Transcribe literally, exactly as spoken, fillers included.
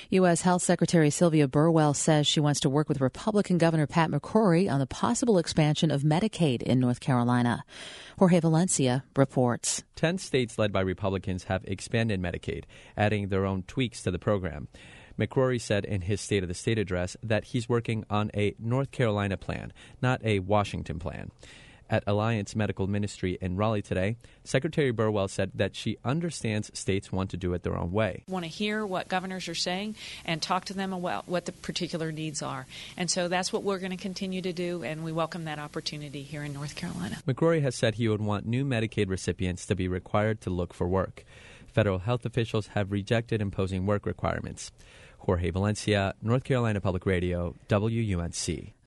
U S. Health Secretary Sylvia Burwell says she wants to work with Republican Governor Pat McCrory on the possible expansion of Medicaid in North Carolina. Jorge Valencia reports. Ten states led by Republicans have expanded Medicaid, adding their own tweaks to the program. McCrory said in his State of the State address that he's working on a North Carolina plan, not a Washington plan. At Alliance Medical Ministry in Raleigh today, Secretary Burwell said that she understands states want to do it their own way. Want to hear what governors are saying and talk to them about what the particular needs are. And so that's what we're going to continue to do, and we welcome that opportunity here in North Carolina. McCrory has said he would want new Medicaid recipients to be required to look for work. Federal health officials have rejected imposing work requirements. Jorge Valencia, North Carolina Public Radio, W U N C.